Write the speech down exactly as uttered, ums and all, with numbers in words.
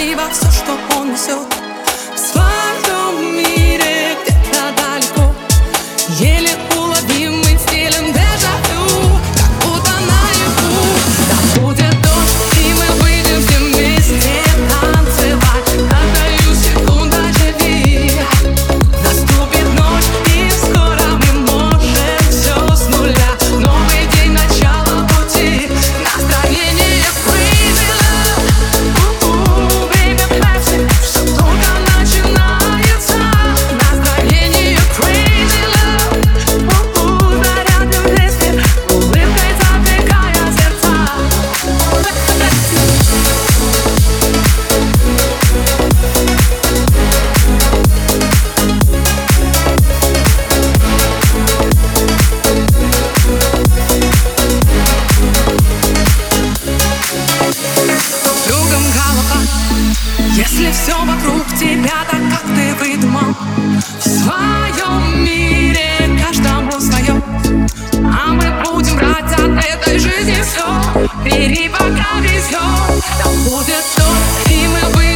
красиво все, что он несет. В своем мире где-то далеко еле уловимый стилем дежавю, как будто наяву. Да будет дождь, и мы выйдем все вместе танцевать. Отдаю секунду, живи. Наступит ночь, и скоро мы можем все с нуля. Новый день, начало пути, настроение crazy love. У-у, время пляшет, все только начинается. Настроение crazy love. У-у, зарядим вместе, улыбкой затыкая сердца. Кругом голова, если все вокруг тебя так, как ты выдумал. В своем мире каждому свое, а мы будем брать от этой жизни все. Бери, пока везет. Да будет дождь, и мы выйдем